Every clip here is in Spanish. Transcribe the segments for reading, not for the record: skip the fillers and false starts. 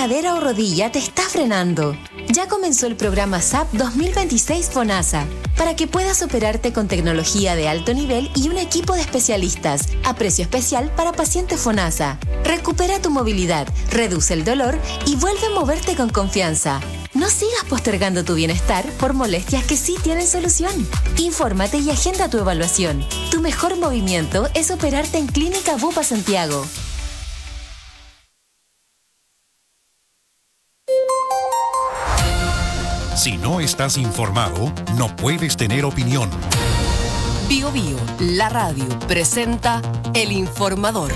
cadera o rodilla te está frenando. Ya comenzó el programa SAP 2026 FONASA para que puedas operarte con tecnología de alto nivel y un equipo de especialistas a precio especial para pacientes FONASA. Recupera tu movilidad, reduce el dolor y vuelve a moverte con confianza. No sigas postergando tu bienestar por molestias que sí tienen solución. Infórmate y agenda tu evaluación. Tu mejor movimiento es operarte en Clínica Bupa Santiago. Si no estás informado, no puedes tener opinión. Bio Bio, la radio, presenta El Informador.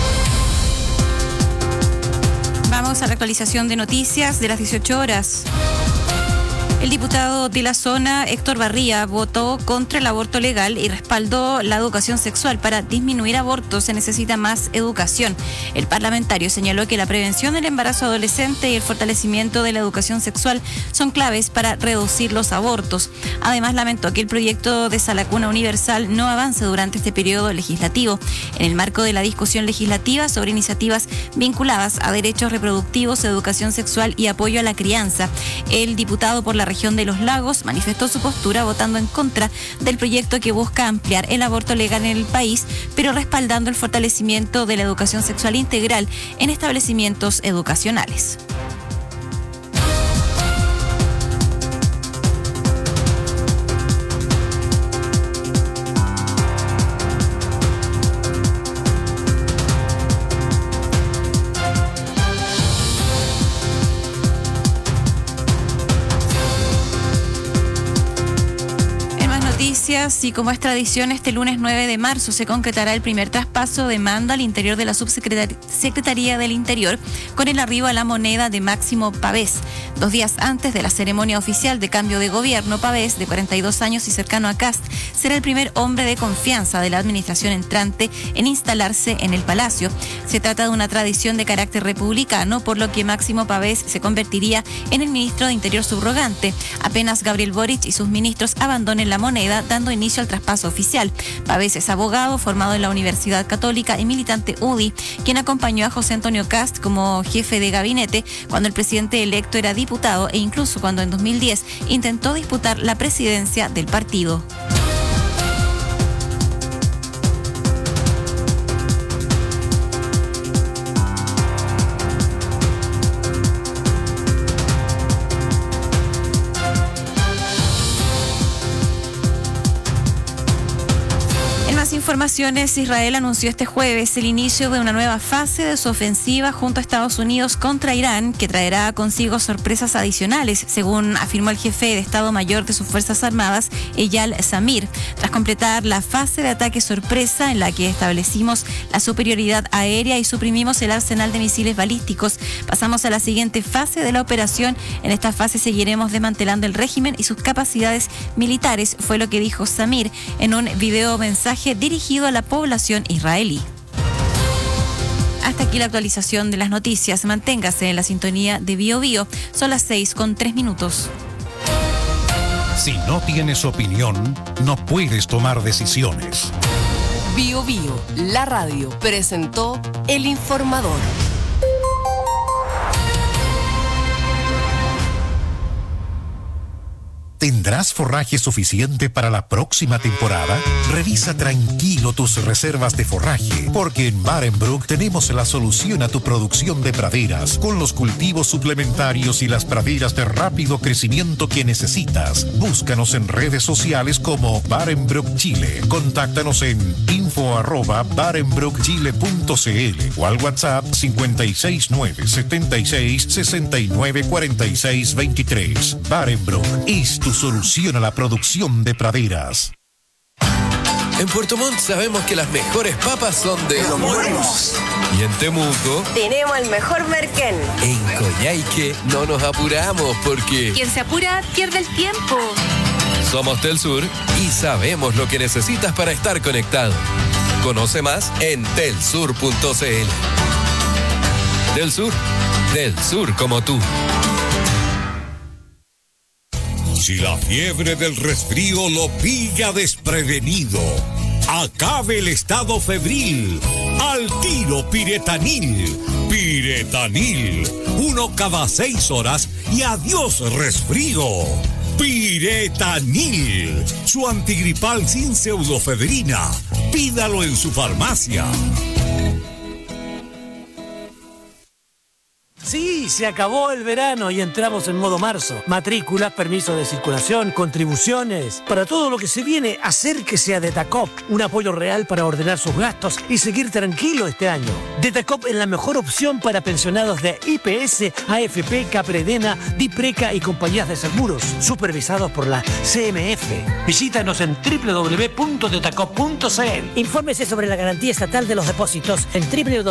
Vamos a la actualización de noticias de las 18 horas. El diputado de la zona, Héctor Barría, votó contra el aborto legal y respaldó la educación sexual. Para disminuir abortos se necesita más educación. El parlamentario señaló que la prevención del embarazo adolescente y el fortalecimiento de la educación sexual son claves para reducir los abortos. Además, lamentó que el proyecto de Sala Cuna Universal no avance durante este periodo legislativo. En el marco de la discusión legislativa sobre iniciativas vinculadas a derechos reproductivos, educación sexual y apoyo a la crianza, el diputado por la región de Los Lagos manifestó su postura votando en contra del proyecto que busca ampliar el aborto legal en el país, pero respaldando el fortalecimiento de la educación sexual integral en establecimientos educacionales. Y como es tradición, este lunes 9 de marzo se concretará el primer traspaso de mando al interior de la Subsecretaría del Interior con el arribo a la moneda de Máximo Pavés. 2 días antes de la ceremonia oficial de cambio de gobierno, Pavés, de 42 años y cercano a Kast, será el primer hombre de confianza de la administración entrante en instalarse en el Palacio. Se trata de una tradición de carácter republicano, por lo que Máximo Pavés se convertiría en el ministro de Interior subrogante apenas Gabriel Boric y sus ministros abandonen la moneda, dando inicio al traspaso oficial. Pavés es abogado, formado en la Universidad Católica y militante UDI, quien acompañó a José Antonio Kast como jefe de gabinete cuando el presidente electo era diputado e incluso cuando en 2010 intentó disputar la presidencia del partido. Informaciones. Israel anunció este jueves el inicio de una nueva fase de su ofensiva junto a Estados Unidos contra Irán, que traerá consigo sorpresas adicionales, según afirmó el jefe de Estado Mayor de sus Fuerzas Armadas, Eyal Zamir. Tras completar la fase de ataque sorpresa en la que establecimos la superioridad aérea y suprimimos el arsenal de misiles balísticos, pasamos a la siguiente fase de la operación. En esta fase seguiremos desmantelando el régimen y sus capacidades militares, fue lo que dijo Zamir en un video mensaje dirigido a la población israelí. Hasta aquí la actualización de las noticias. Manténgase en la sintonía de Bio Bio. Son las 6:03. Si no tienes opinión, no puedes tomar decisiones. Bio Bio, la radio, presentó El Informador. ¿Tendrás forraje suficiente para la próxima temporada? Revisa tranquilo tus reservas de forraje, porque en Barenbroek tenemos la solución a tu producción de praderas, con los cultivos suplementarios y las praderas de rápido crecimiento que necesitas. Búscanos en redes sociales como Barenbroek Chile. Contáctanos en info@barenbroekchile.cl o al WhatsApp 56976694623. Barenbroek es tu solución a la producción de praderas. En Puerto Montt sabemos que las mejores papas son de Los Buenos. Y en Temuco tenemos el mejor merquén. En Coyhaique no nos apuramos porque quien se apura pierde el tiempo. Somos Telsur y sabemos lo que necesitas para estar conectado. Conoce más en telsur.cl. Telsur, del sur como tú. Si la fiebre del resfrío lo pilla desprevenido, acabe el estado febril. Al tiro Piretanil. Piretanil, 1 cada 6 horas y adiós resfrío. Piretanil, su antigripal sin pseudofedrina. Pídalo en su farmacia. Sí, se acabó el verano y entramos en modo marzo. Matrículas, permisos de circulación, contribuciones. Para todo lo que se viene, acérquese a Detacop. Un apoyo real para ordenar sus gastos y seguir tranquilo este año. Detacop es la mejor opción para pensionados de IPS, AFP, Capredena, Dipreca y compañías de seguros, supervisados por la CMF. Visítanos en www.detacop.cl. Infórmese sobre la garantía estatal de los depósitos en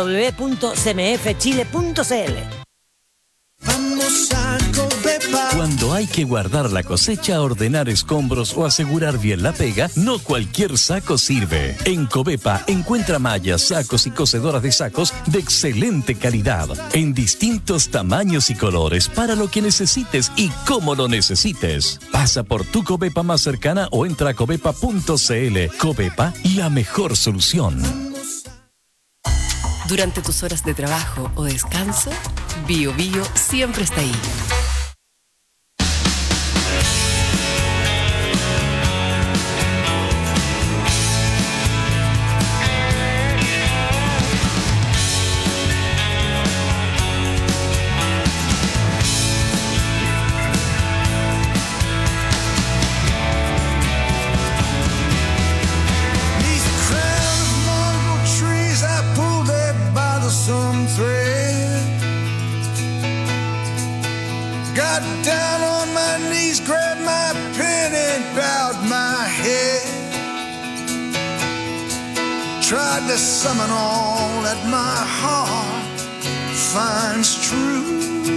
www.cmfchile.cl. Vamos a Covepa. Cuando hay que guardar la cosecha, ordenar escombros o asegurar bien la pega, no cualquier saco sirve. En Covepa encuentra mallas, sacos y cosedoras de sacos de excelente calidad, en distintos tamaños y colores, para lo que necesites y como lo necesites. Pasa por tu Covepa más cercana o entra a covepa.cl. Covepa, la mejor solución. Durante tus horas de trabajo o descanso, Bio Bio siempre está ahí. Got down on my knees, grabbed my pen and bowed my head. Tried to summon all that my heart finds true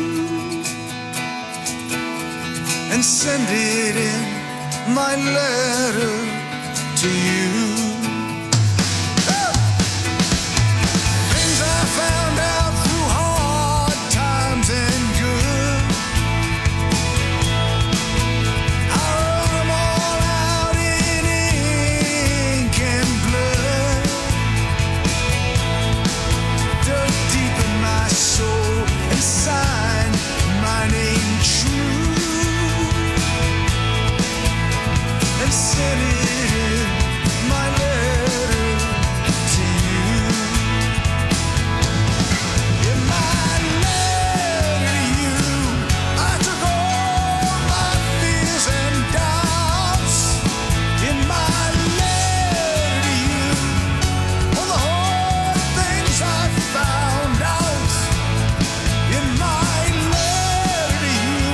and send it in my letter to you. Things I found out through hard times and good, I wrote them all out in ink and blood. Dug deep in my soul and signed my name true and sent it in my letter to you. In my letter to you, I took all my fears and doubts. In my letter to you, all the hard things I found out. In my letter to you,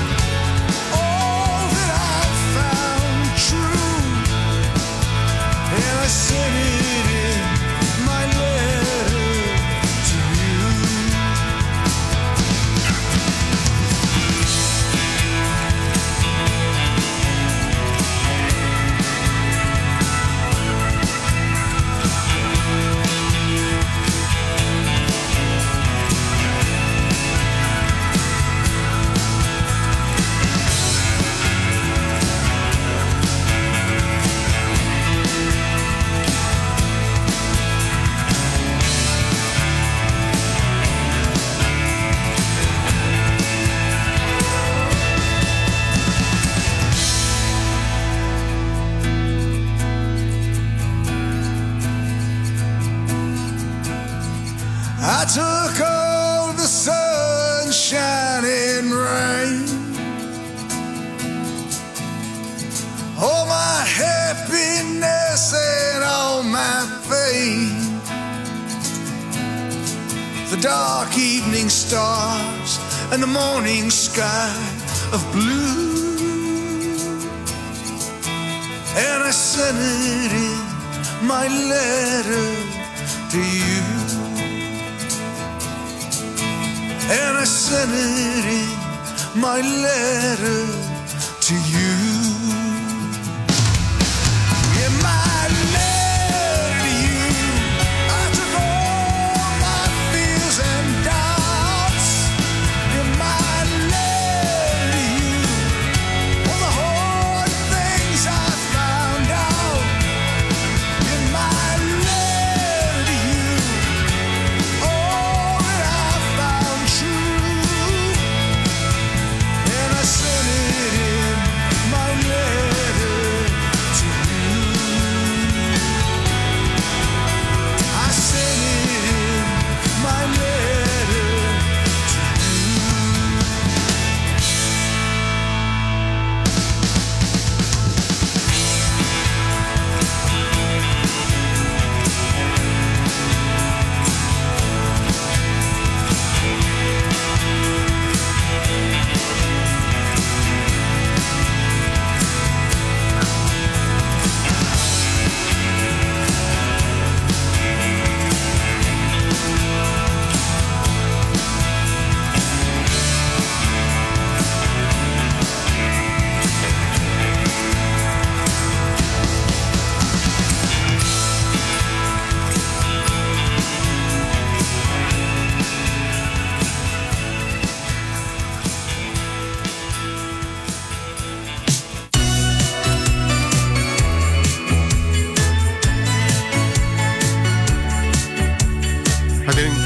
all that I found true, and I sent it in my letter to you. I took all the sunshine and rain, all my happiness and all my pain, the dark evening stars and the morning sky of blue, and I sent it in my letter to you. And I sent it in my letter to you. In my letter to you, I took all my fears and doubts. In my letter to you, all the hard things I found out. In my letter to you, all that I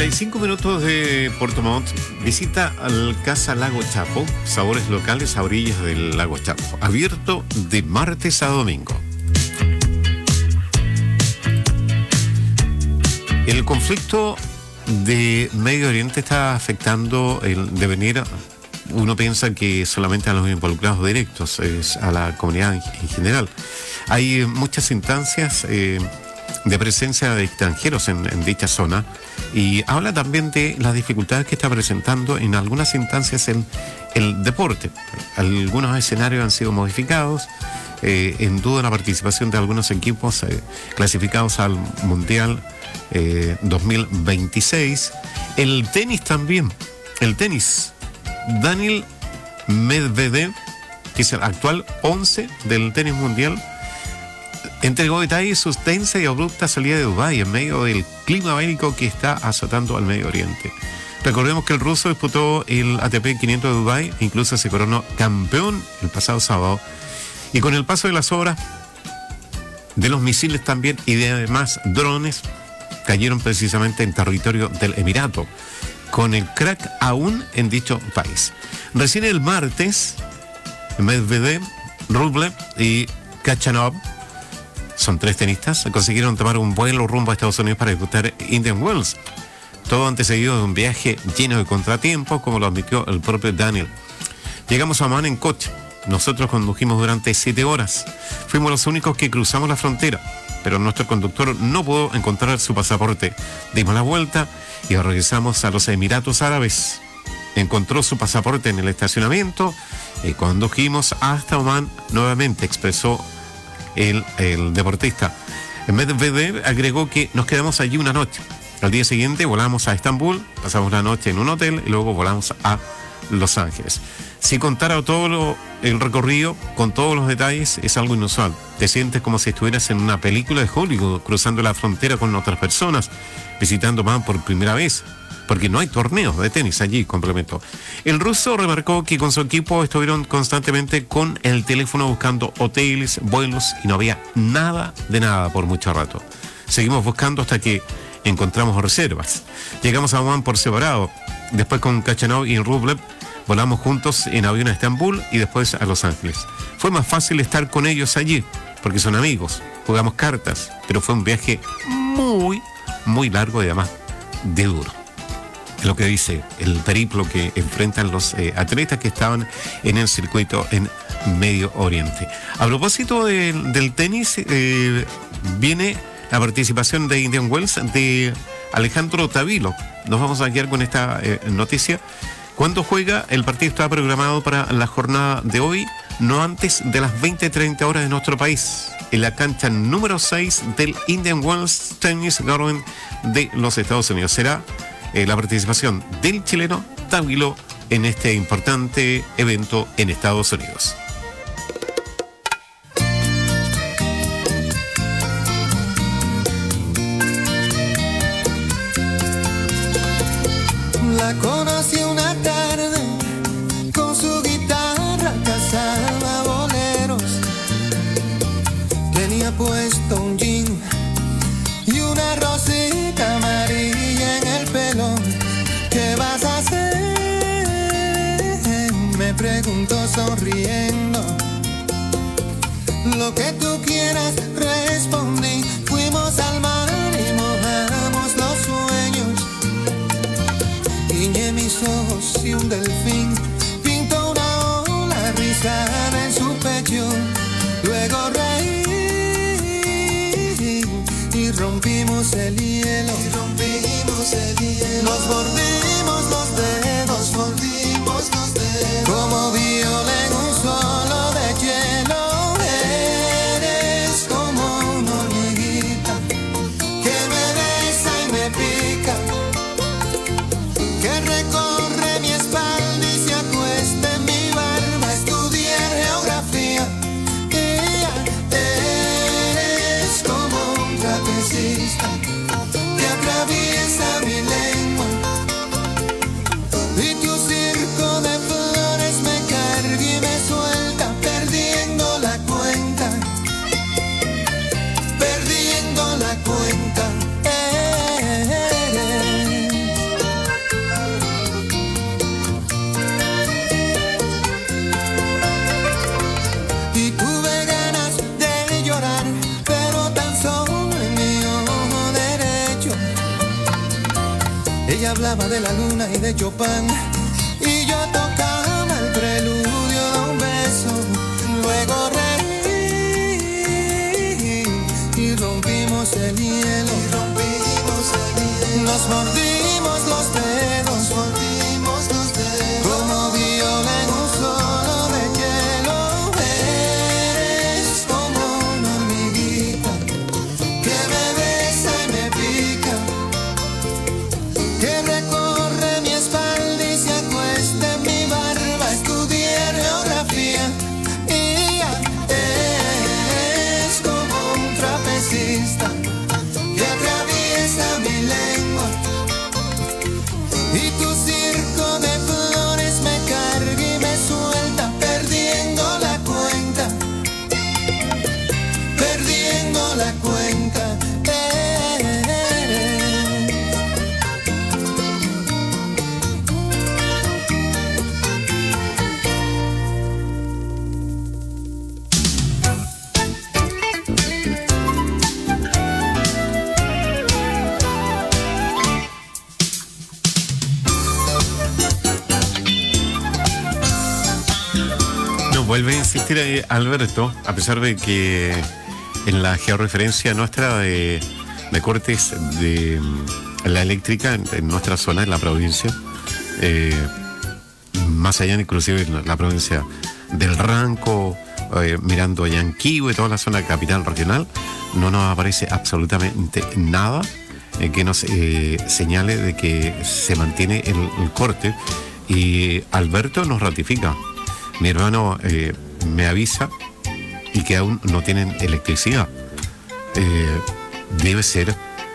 45 minutos de Puerto Montt. Visita al Casa Lago Chapo, sabores locales a orillas del Lago Chapo. Abierto de martes a domingo. El conflicto de Medio Oriente está afectando el devenir. Uno piensa que solamente a los involucrados directos, es a la comunidad en general. Hay muchas instancias de presencia de extranjeros en dicha zona, y habla también de las dificultades que está presentando en algunas instancias en el deporte. Algunos escenarios han sido modificados, en duda la participación de algunos equipos clasificados al Mundial 2026. El tenis también, el tenis. Daniil Medvedev, que es el actual 11 del tenis mundial, entregó detalles de su tensa y abrupta salida de Dubái en medio del clima bélico que está azotando al Medio Oriente. Recordemos que el ruso disputó el ATP 500 de Dubái e incluso se coronó campeón el pasado sábado. Y con el paso de las horas, de los misiles también y de además drones, cayeron precisamente en territorio del Emirato, con el crack aún en dicho país. Recién el martes, Medvedev, Rublev y Khachanov, son 3 tenistas, consiguieron tomar un vuelo rumbo a Estados Unidos para disputar Indian Wells. Todo antecedido de un viaje lleno de contratiempos, como lo admitió el propio Daniil. Llegamos a Amán en coche. Nosotros condujimos durante 7 horas. Fuimos los únicos que cruzamos la frontera, pero nuestro conductor no pudo encontrar su pasaporte. Dimos la vuelta y regresamos a los Emiratos Árabes. Encontró su pasaporte en el estacionamiento y condujimos hasta Omán nuevamente, expresó el deportista. Medvedev agregó que nos quedamos allí una noche. Al día siguiente volamos a Estambul, pasamos la noche en un hotel y luego volamos a Los Ángeles. Si contara todo el recorrido con todos los detalles, es algo inusual. Te sientes como si estuvieras en una película de Hollywood, cruzando la frontera con otras personas, visitando Omán por primera vez, porque no hay torneos de tenis allí, complementó. El ruso remarcó que con su equipo estuvieron constantemente con el teléfono buscando hoteles, vuelos, y no había nada de nada por mucho rato. Seguimos buscando hasta que encontramos reservas. Llegamos a Omán por separado. Después con Khachanov y Rublev volamos juntos en avión a Estambul y después a Los Ángeles. Fue más fácil estar con ellos allí, porque son amigos, jugamos cartas, pero fue un viaje muy, muy largo y además de duro. Es lo que dice el periplo que enfrentan los atletas que estaban en el circuito en Medio Oriente. A propósito del tenis, viene la participación de Indian Wells de Alejandro Tavilo. Nos vamos a quedar con esta noticia. ¿Cuándo juega? El partido está programado para la jornada de hoy, no antes de las 20:30 horas de nuestro país, en la cancha número 6 del Indian Wells Tennis Garden de los Estados Unidos. Será la participación del chileno Tavilo en este importante evento en Estados Unidos. La conocí una tarde, con su guitarra cantaba boleros. Tenía puesto un jean y una rosita amarilla en el pelo. ¿Qué vas a hacer?, me preguntó sonriendo. Lo que tú quieras, respondí. Fuimos al mar y mojamos los sueños. Guiñé mis ojos y un delfín pintó una ola rizada en su pecho. Luego reí y rompimos el hielo. Nos mordimos los dedos, como viola en un solo de hielo. Eres como una hormiguita que me besa y me pica, que recorre mi espalda y se acuesta en mi barba. Estudié geografía. Eres como un trapecista que atraviesa mi lengua, y tus hablaba de la luna y de Chopin, y yo tocaba el preludio de un beso. Luego reí y rompimos el hielo. Nos mordimos los dedos, como viola en un solo de hielo. Eres como una hormiguita que me besa y me pica, que recorre mi espalda y se acuesta en mi barba. Estudié geografía y eres como un trapecista que atraviesa mi lengua, y tu circo de flores me carga y me suelta, perdiendo la cuenta, perdiendo la cuenta. Vuelve a insistir ahí, Alberto, a pesar de que en la georreferencia nuestra de cortes de la eléctrica en nuestra zona, en la provincia, más allá inclusive en la provincia del Ranco, mirando a Yanquihue y toda la zona capital regional, no nos aparece absolutamente nada que nos señale de que se mantiene el corte, y Alberto nos ratifica. Mi hermano me avisa y que aún no tienen electricidad. Debe ser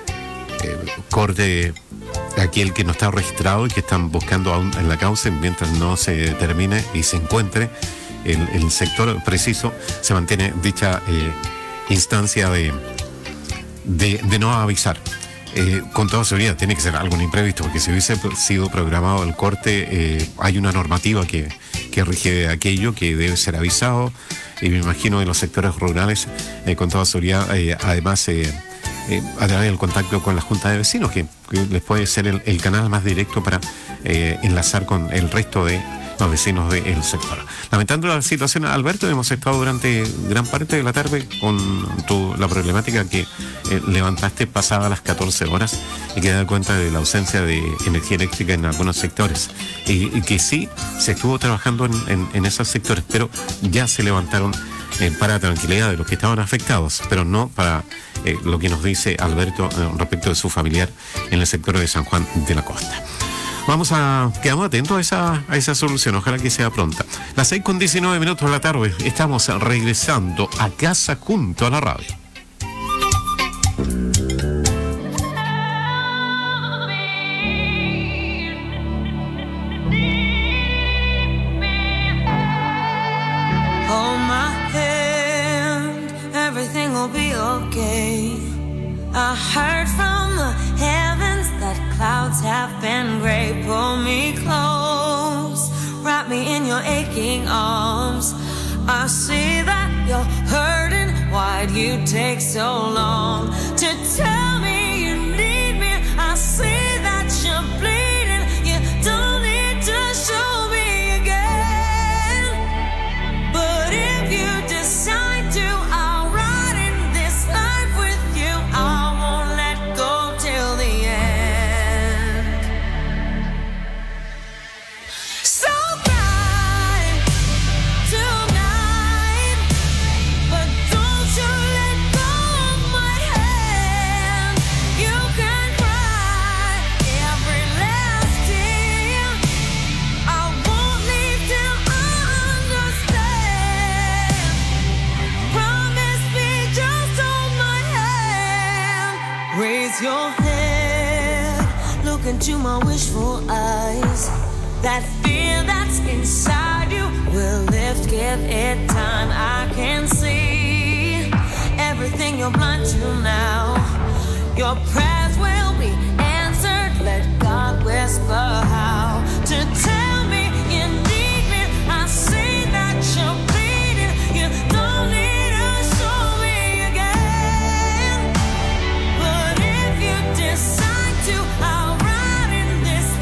corte aquel que no está registrado y que están buscando aún en la causa. Mientras no se determine y se encuentre el sector preciso, se mantiene dicha instancia de no avisar. Con toda seguridad tiene que ser algo imprevisto, porque si hubiese sido programado el corte, hay una normativa que rige aquello, que debe ser avisado, y me imagino en los sectores rurales, con toda seguridad, además a través del contacto con la Junta de Vecinos, que les puede ser el canal más directo para enlazar con el resto de los vecinos del sector. Lamentando la situación, Alberto, hemos estado durante gran parte de la tarde con la problemática que levantaste pasada las 14 horas y que da cuenta de la ausencia de energía eléctrica en algunos sectores, y que sí se estuvo trabajando en esos sectores, pero ya se levantaron para tranquilidad de los que estaban afectados, pero no para lo que nos dice Alberto respecto de su familiar en el sector de San Juan de la Costa. Quedamos atentos a esa solución, ojalá que sea pronta. Las 6:19 de la tarde, estamos regresando a casa junto a la radio. Hold my hand, everything will be okay. I heard from the heavens that clouds have been gray. Pull me close, wrap me in your aching arms. I see that you're hurting. Why'd you take so long to tell me you need me? I see that you're bleeding. You don't need to show me again. But if you decide to, I'll ride in this life with you. I won't let go till the end. So cry tonight, but don't you let go of my hand. You can cry every last tear. I won't leave till I understand. Promise me, just hold my hand. Raise your head, look into my wishful eyes. That fear that's inside you will lift, give it time. I can see everything you're blind to now. Your prayers will be answered. Let God whisper how to tell me you need me. I see that you're bleeding. You don't need to show me again. But if you decide to, I'll ride in this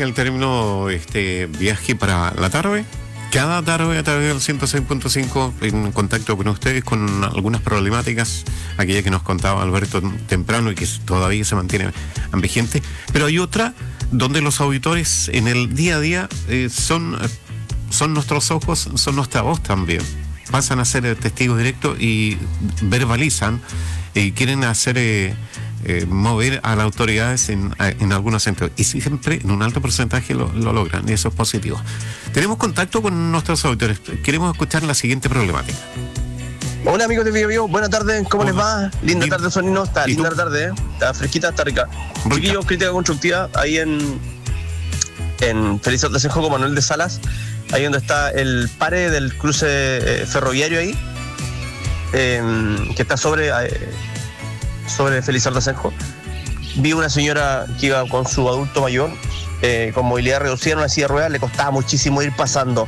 hacia el término viaje para la tarde. Cada tarde a través del 106.5 en contacto con ustedes con algunas problemáticas, aquella que nos contaba Alberto temprano y que todavía se mantiene vigente, pero hay otra donde los auditores en el día a día son nuestros ojos, son nuestra voz también. Pasan a ser testigos directos y verbalizan y quieren hacer mover a las autoridades en algunos centros, y siempre en un alto porcentaje lo logran, y eso es positivo. Tenemos contacto con nuestros auditores, queremos escuchar la siguiente problemática. Hola amigos de Bio Bio, buenas tardes, ¿cómo les va? Linda tarde, Sonino, está linda la tarde, está fresquita, está rica. Chiquillos, crítica constructiva, ahí en Felizardo de Asenjo con Manuel de Salas, ahí donde está el pare del cruce ferroviario ahí, que está sobre Felizardo de Asenjo. Vi una señora que iba con su adulto mayor, con movilidad reducida en una silla de ruedas, le costaba muchísimo ir pasando.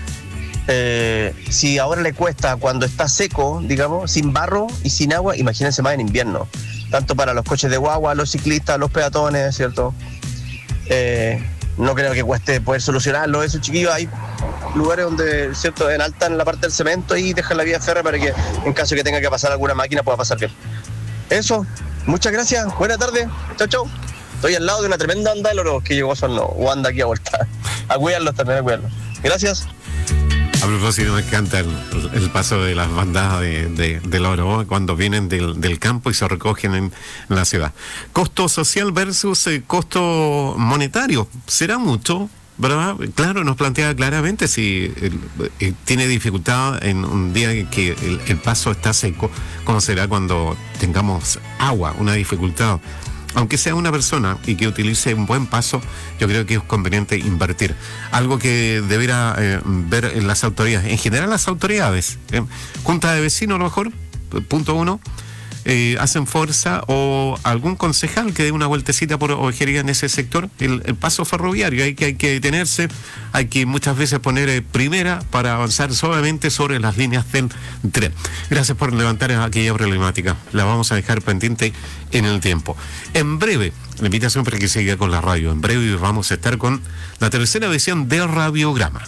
Si ahora le cuesta cuando está seco, digamos, sin barro y sin agua, imagínense más en invierno, tanto para los coches de guagua, los ciclistas, los peatones, ¿cierto? No creo que cueste poder solucionarlo eso, chiquillos. Hay lugares donde, ¿cierto?, enaltan la parte del cemento y dejan la vía férrea para que en caso de que tenga que pasar alguna máquina pueda pasar bien. Eso, muchas gracias, buena tarde, chau chau. Estoy al lado de una tremenda anda de loros que llegó o anda aquí a vuelta. A cuidarlos también, a cuidarlos. Gracias. A propósito, me encanta el paso de las bandadas de loro cuando vienen del campo y se recogen en la ciudad. Costo social versus costo monetario. ¿Será mucho? ¿Verdad? Claro, nos plantea claramente si tiene dificultad en un día que el paso está seco, ¿cómo será cuando tengamos agua? Una dificultad. Aunque sea una persona y que utilice un buen paso, yo creo que es conveniente invertir. Algo que debiera ver en las autoridades, en general las autoridades, junta de vecinos a lo mejor, punto 1, hacen fuerza, o algún concejal que dé una vueltecita por ovejería en ese sector, el paso ferroviario, hay que detenerse, hay que muchas veces poner primera para avanzar suavemente sobre las líneas del tren. Gracias por levantar aquella problemática, la vamos a dejar pendiente en el tiempo. En breve, la invitación para que siga con la radio, en breve vamos a estar con la tercera edición de Radiograma.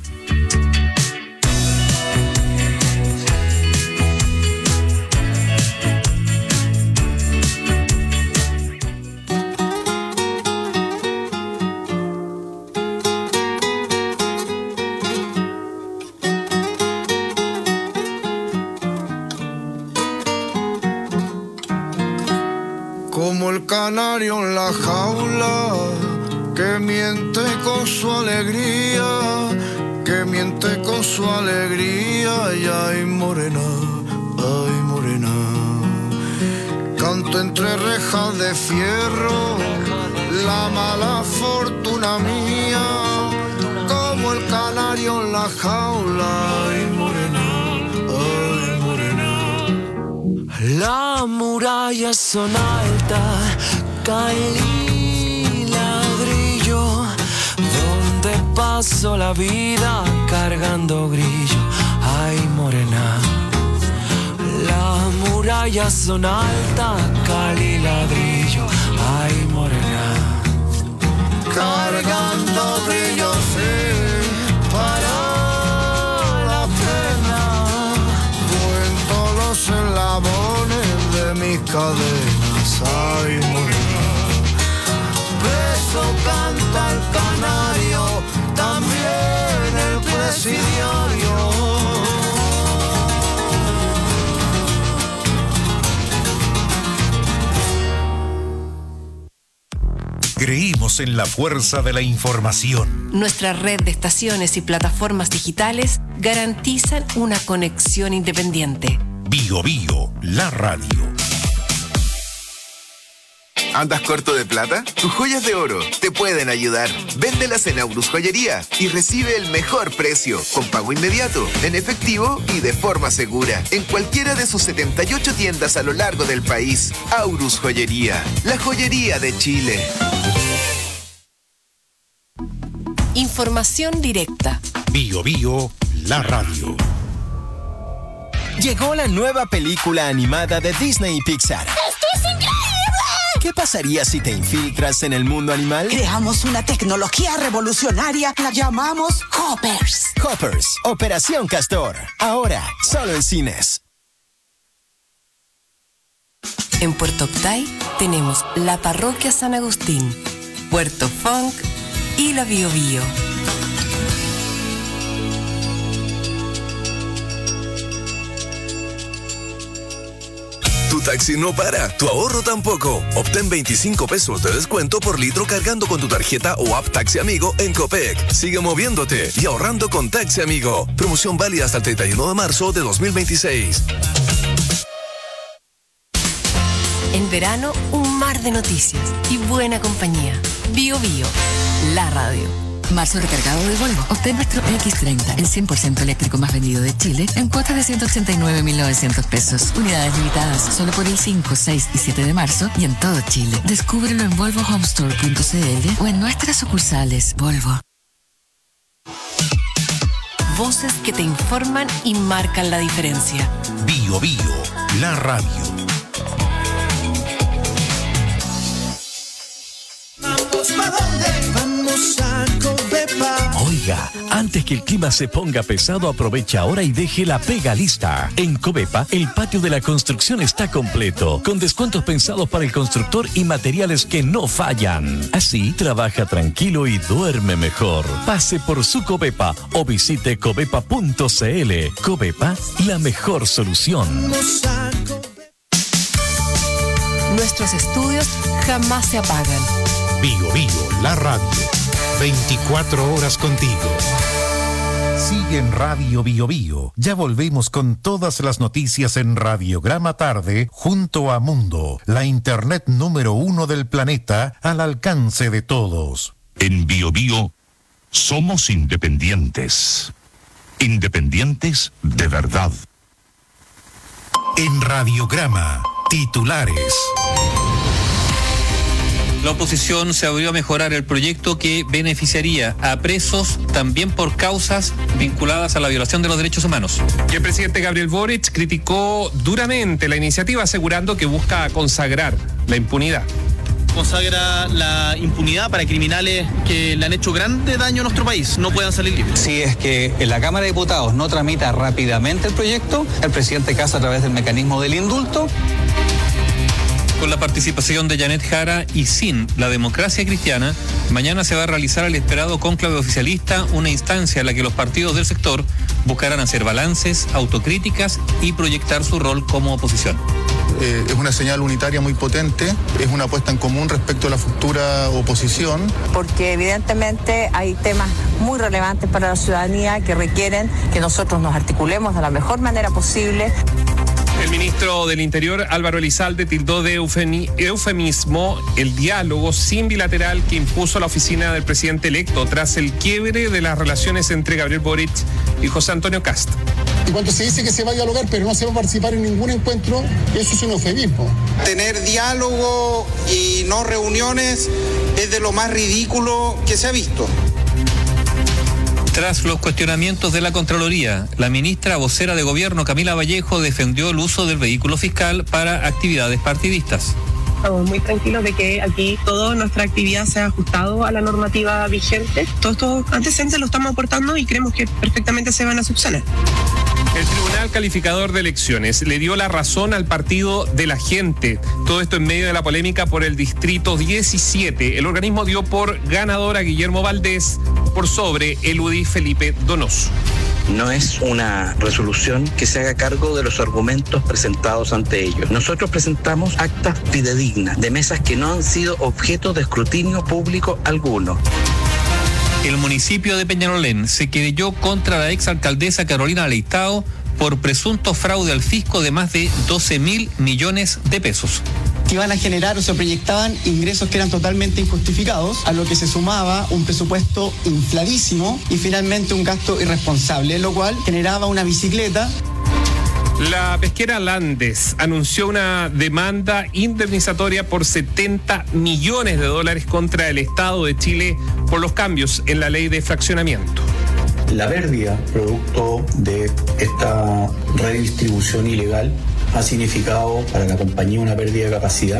Canario en la jaula, que miente con su alegría, que miente con su alegría, y ay morena, canto entre rejas de fierro, la mala fortuna mía, como el canario en la jaula, ay morena. Las murallas son altas, caí ladrillo, donde paso la vida cargando grillo. Ay morena, las murallas son altas, caí ladrillo. Ay morena, cargando grillo, sí, para la pena, cuento los eslabones de mis cadenas, ay morena. Beso canta el canario, también el presidiario. Creímos en la fuerza de la información. Nuestra red de estaciones y plataformas digitales garantizan una conexión independiente. Bio Bio, la radio. ¿Andas corto de plata? Tus joyas de oro te pueden ayudar. Véndelas en Aurus Joyería y recibe el mejor precio, con pago inmediato, en efectivo y de forma segura, en cualquiera de sus 78 tiendas a lo largo del país. Aurus Joyería, la joyería de Chile. Información directa. Bio Bio, la radio. Llegó la nueva película animada de Disney y Pixar. ¡Esto es increíble! ¿Qué pasaría si te infiltras en el mundo animal? Creamos una tecnología revolucionaria, la llamamos Hoppers. Hoppers, Operación Castor. Ahora, solo en cines. En Puerto Octay tenemos la Parroquia San Agustín, Puerto Funk y la Bio Bio. Tu taxi no para, tu ahorro tampoco. Obtén 25 pesos de descuento por litro cargando con tu tarjeta o app Taxi Amigo en Copec. Sigue moviéndote y ahorrando con Taxi Amigo. Promoción válida hasta el 31 de marzo de 2026. En verano, un mar de noticias y buena compañía. Bio Bio, la radio. Marzo recargado de Volvo. Obtén nuestro X30, el 100% eléctrico más vendido de Chile, en cuotas de 189.900 pesos. Unidades limitadas solo por el 5, 6 y 7 de marzo y en todo Chile. Descúbrelo en volvohomestore.cl o en nuestras sucursales Volvo. Voces que te informan y marcan la diferencia. Bio Bio, la radio. Vamos pa' dónde, vamos a Covepa. Oiga, antes que el clima se ponga pesado, aprovecha ahora y deje la pega lista. En Covepa, el patio de la construcción está completo, con descuentos pensados para el constructor y materiales que no fallan. Así, trabaja tranquilo y duerme mejor. Pase por su Covepa o visite covepa.cl. Covepa, la mejor solución. Nuestros estudios jamás se apagan. Bio Bio, la radio. 24 horas contigo. Sigue en Radio Bio Bio. Ya volvemos con todas las noticias en Radiograma Tarde junto a Mundo, la internet número 1 del planeta al alcance de todos. En Bio Bio somos independientes. Independientes de verdad. En Radiograma, titulares. La oposición se abrió a mejorar el proyecto que beneficiaría a presos también por causas vinculadas a la violación de los derechos humanos. Y el presidente Gabriel Boric criticó duramente la iniciativa, asegurando que busca consagrar la impunidad. Consagra la impunidad para criminales que le han hecho grande daño a nuestro país, no puedan salir libres. Si es que en la Cámara de Diputados no tramita rápidamente el proyecto, el presidente Kast, a través del mecanismo del indulto. Con la participación de Janet Jara y sin la democracia cristiana, mañana se va a realizar el esperado cónclave oficialista, una instancia en la que los partidos del sector buscarán hacer balances, autocríticas y proyectar su rol como oposición. Es una señal unitaria muy potente, es una apuesta en común respecto a la futura oposición. Porque evidentemente hay temas muy relevantes para la ciudadanía que requieren que nosotros nos articulemos de la mejor manera posible. El ministro del Interior, Álvaro Elizalde, tildó de eufemismo el diálogo sin bilateral que impuso la oficina del presidente electo tras el quiebre de las relaciones entre Gabriel Boric y José Antonio Kast. Y cuando se dice que se va a dialogar pero no se va a participar en ningún encuentro, eso es un eufemismo. Tener diálogo y no reuniones es de lo más ridículo que se ha visto. Tras los cuestionamientos de la Contraloría, la ministra vocera de Gobierno, Camila Vallejo, defendió el uso del vehículo fiscal para actividades partidistas. Estamos muy tranquilos de que aquí toda nuestra actividad se ha ajustado a la normativa vigente. Todos estos antecedentes los estamos aportando y creemos que perfectamente se van a subsanar. El Tribunal Calificador de Elecciones le dio la razón al Partido de la Gente. Todo esto en medio de la polémica por el Distrito 17. El organismo dio por ganador a Guillermo Valdés por sobre Eludi Felipe Donoso. No es una resolución que se haga cargo de los argumentos presentados ante ellos. Nosotros presentamos actas fidedignas de mesas que no han sido objeto de escrutinio público alguno. El municipio de Peñalolén se querelló contra la exalcaldesa Carolina Leitao por presunto fraude al fisco de más de 12.000 millones de pesos. Que iban a generar o se proyectaban ingresos que eran totalmente injustificados, a lo que se sumaba un presupuesto infladísimo y finalmente un gasto irresponsable, lo cual generaba una bicicleta. La pesquera Landes anunció una demanda indemnizatoria por $70 millones contra el Estado de Chile por los cambios en la ley de fraccionamiento. La pérdida producto de esta redistribución ilegal ha significado para la compañía una pérdida de capacidad,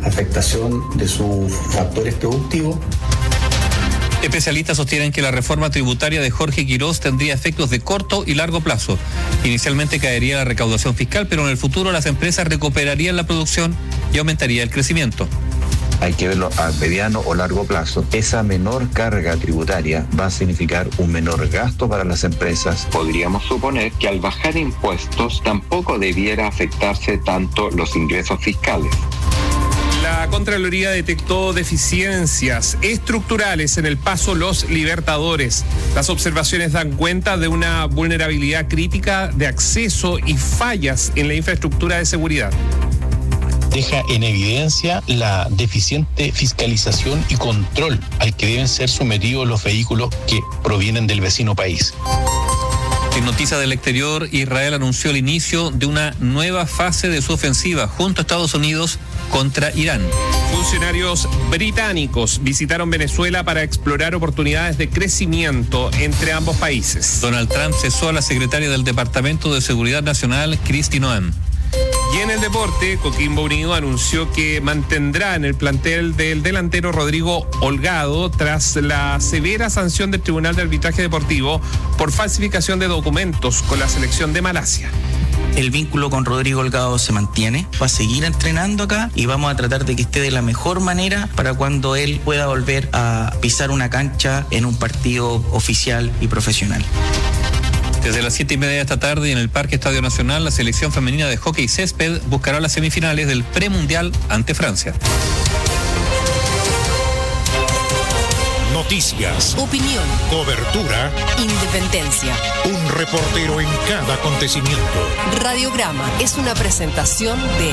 afectación de sus factores productivos. Especialistas sostienen que la reforma tributaria de Jorge Quirós tendría efectos de corto y largo plazo. Inicialmente caería la recaudación fiscal, pero en el futuro las empresas recuperarían la producción y aumentaría el crecimiento. Hay que verlo a mediano o largo plazo. Esa menor carga tributaria va a significar un menor gasto para las empresas. Podríamos suponer que al bajar impuestos tampoco debiera afectarse tanto los ingresos fiscales. La Contraloría detectó deficiencias estructurales en el paso Los Libertadores. Las observaciones dan cuenta de una vulnerabilidad crítica de acceso y fallas en la infraestructura de seguridad. Deja en evidencia la deficiente fiscalización y control al que deben ser sometidos los vehículos que provienen del vecino país. En noticias del exterior, Israel anunció el inicio de una nueva fase de su ofensiva junto a Estados Unidos contra Irán. Funcionarios británicos visitaron Venezuela para explorar oportunidades de crecimiento entre ambos países. Donald Trump cesó a la secretaria del Departamento de Seguridad Nacional, Kristi Noem. Y en el deporte, Coquimbo Unido anunció que mantendrá en el plantel del delantero Rodrigo Holgado tras la severa sanción del Tribunal de Arbitraje Deportivo por falsificación de documentos con la selección de Malasia. El vínculo con Rodrigo Holgado se mantiene, va a seguir entrenando acá y vamos a tratar de que esté de la mejor manera para cuando él pueda volver a pisar una cancha en un partido oficial y profesional. Desde las 7:30 de esta tarde en el Parque Estadio Nacional, la selección femenina de hockey césped buscará las semifinales del premundial ante Francia. Noticias, Opinión, cobertura, independencia. un reportero en cada acontecimiento. Radiograma es una presentación de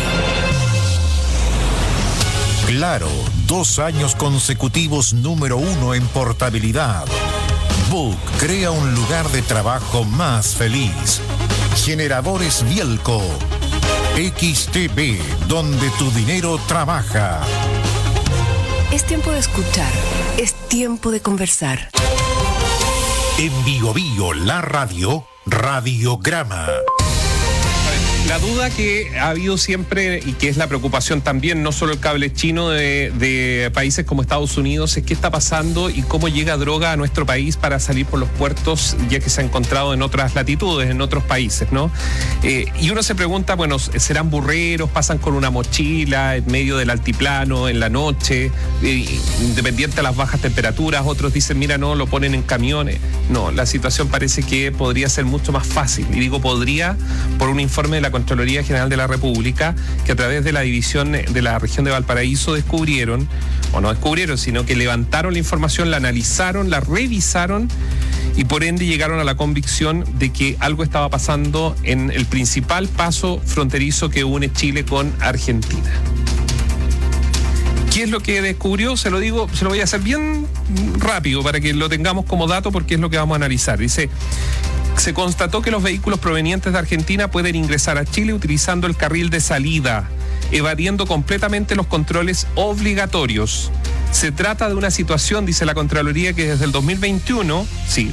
Claro, 2 años consecutivos número 1 en portabilidad. Book crea un lugar de trabajo más feliz. Generadores Bielco. XTB, donde tu dinero trabaja. Es tiempo de escuchar, es tiempo de conversar. En Bio Bio, la radio, Radiograma. La duda que ha habido siempre y que es la preocupación también, no solo el cable chino de países como Estados Unidos, es qué está pasando y cómo llega droga a nuestro país para salir por los puertos, ya que se ha encontrado en otras latitudes, en otros países, ¿no? Y uno se pregunta, bueno, ¿serán burreros? ¿Pasan con una mochila en medio del altiplano, en la noche, independiente a las bajas temperaturas? Otros dicen, mira, no, lo ponen en camiones. No, la situación parece que podría ser mucho más fácil. Y digo podría por un informe de la Contraloría General de la República, que a través de la división de la región de Valparaíso descubrieron, o no descubrieron, sino que levantaron la información, la analizaron, la revisaron y por ende llegaron a la convicción de que algo estaba pasando en el principal paso fronterizo que une Chile con Argentina. ¿Qué es lo que descubrió? Se lo voy a hacer bien rápido para que lo tengamos como dato porque es lo que vamos a analizar. Dice, se constató que los vehículos provenientes de Argentina pueden ingresar a Chile utilizando el carril de salida, evadiendo completamente los controles obligatorios. Se trata de una situación, dice la Contraloría, que desde el 2021,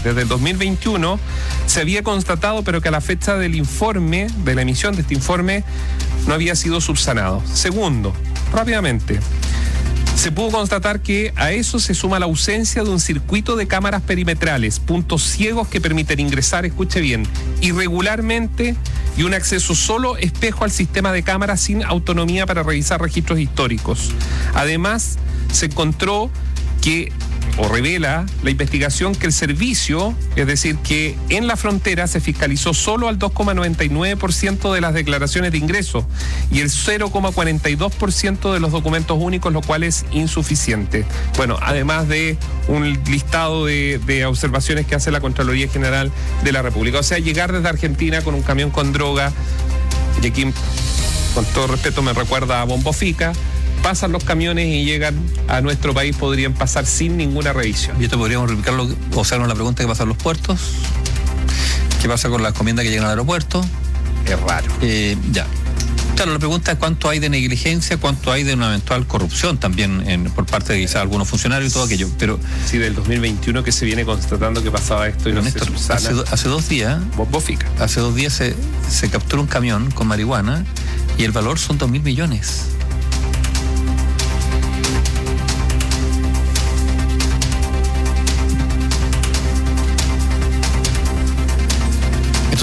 se había constatado, pero que a la fecha del informe, de la emisión de este informe, no había sido subsanado. Segundo, rápidamente, se pudo constatar que a eso se suma la ausencia de un circuito de cámaras perimetrales, puntos ciegos que permiten ingresar, escuche bien, irregularmente y un acceso solo espejo al sistema de cámaras sin autonomía para revisar registros históricos. Además, se encontró que, o revela la investigación, que el servicio, es decir, que en la frontera se fiscalizó solo al 2,99% de las declaraciones de ingreso y el 0,42% de los documentos únicos, lo cual es insuficiente. Bueno, además de un listado de observaciones que hace la Contraloría General de la República. O sea, llegar desde Argentina con un camión con droga, y aquí, con todo respeto, me recuerda a Bombo Fica. Pasan los camiones y llegan a nuestro país, podrían pasar sin ninguna revisión. Y esto podríamos replicarlo, o sea, la pregunta: ¿qué pasa en los puertos? ¿Qué pasa con las encomiendas que llegan al aeropuerto? Es raro. Ya. Claro, la pregunta es cuánto hay de negligencia, cuánto hay de una eventual corrupción también por parte de quizás algunos funcionarios y todo aquello. Pero sí, del 2021 que se viene constatando que pasaba esto y no se subsana. Hace 2 días, hace 2 días se capturó un camión con marihuana y el valor son 2.000 millones.